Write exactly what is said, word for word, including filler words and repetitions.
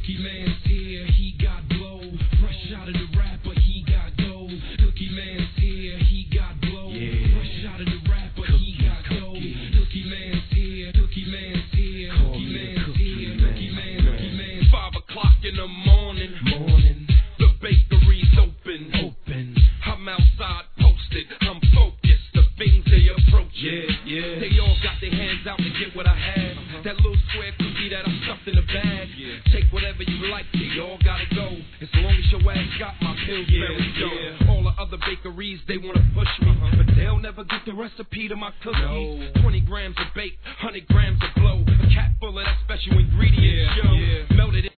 Cookie Man's here, he got blow. Fresh out of the rapper, he got dough. Cookie Man's here, he got blow. Yeah. Fresh out of the rapper, he got dough. Cookie Man's here, Cookie Man's here, Cookie Man's here, Cookie Man, Cookie Man. Five o'clock in the morning, Morning, the bakery's open. open. I'm outside posted, I'm focused, the things they approach. Yeah, yeah. They all got their hands out to get what I have. Uh-huh. That little square cookie that I stuffed in the bag. Yeah. Take whatever you like, they all gotta go. As long as your ass got my Pillsbury Yeah, dough. yeah. All the other bakeries, they wanna push me, Uh-huh. but they'll never get the recipe to my cookies. No. Twenty grams of bake, hundred grams of blow. A cap full of that special ingredient, Yeah, yo. yeah. Melted